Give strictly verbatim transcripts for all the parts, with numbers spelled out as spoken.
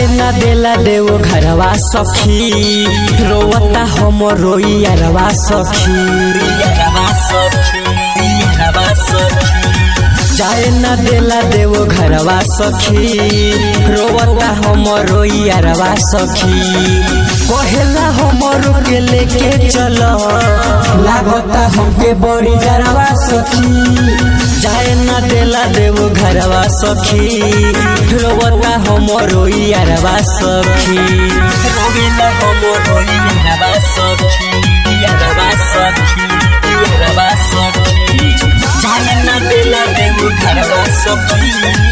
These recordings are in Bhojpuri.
जाए ना देला देव घरवा सखी रोवता हम रोई यारवा सखी जाए ना देला देव घरवा सखी रोवता हम रोई यारवा सखी कहेला हमरो के लेके चलो लागता हमके बड़ी डरवा सखी जाए ना देला देव घरवा सखी रोवता हम रोई यारवा सखी रोवेला हम रोई यारवा सखी यारवा सखी यारवा सखी जाए ना देला देव घरवा सखी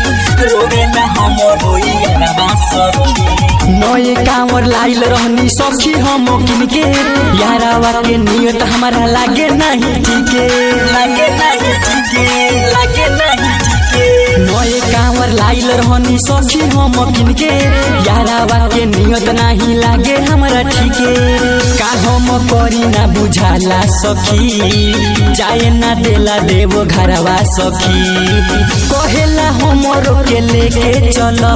रोवेला हम रोई यारवा सखी नए कांवर लाइल रहनी सखी हम किनके यारावा के नियत हमारा लागे नहीं ठीके लागे नहीं ठीके लागे नहीं ठीके नए कांवर लाइल रहनी सखी हम किनके यारावा के नियत नहीं लागे हमारा ठीके का हम करी ना बुझाला सखी जाए ना देला देव घरवा सखी कहेला हमरो के लेके चलो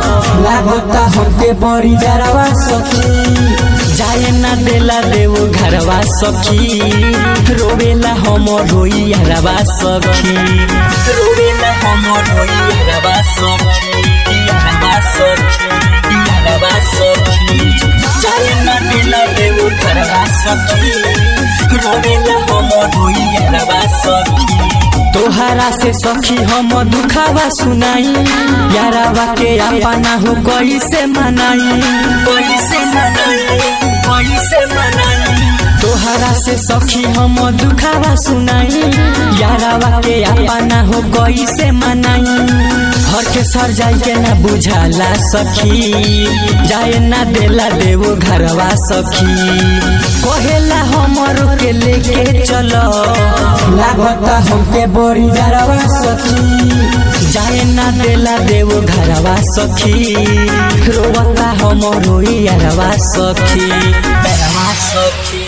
लागता हमके बड़ी डरवा सखी जाए ना देला देव घरवा सखी रोवेला हम रोई यारवा सखी रोवेला हम रोई यारवा सखी यारवा सखी यारवा सखी जाए ना देला देव घरवा सखी रोवेला हम रोई यारवा सखी तोहरा से सखी हम दुखावा सुनाई यारावा के अपना हो कैसे मनाई कैसे मनाई कैसे मनाई तोहरा से सखी हम दुखावा सुनाई यारावा के अपना हो कैसे मनाई हर के सर जाई के ना बुझाला सखी जाए ना देला देव घरवा सखी कहेला हमरो के लेके चलो लागता हमके बड़ी डरवा सखी जाए ना देला देव घरवा सखी रोवता हम रोई यारवा सखी यारवा सखी।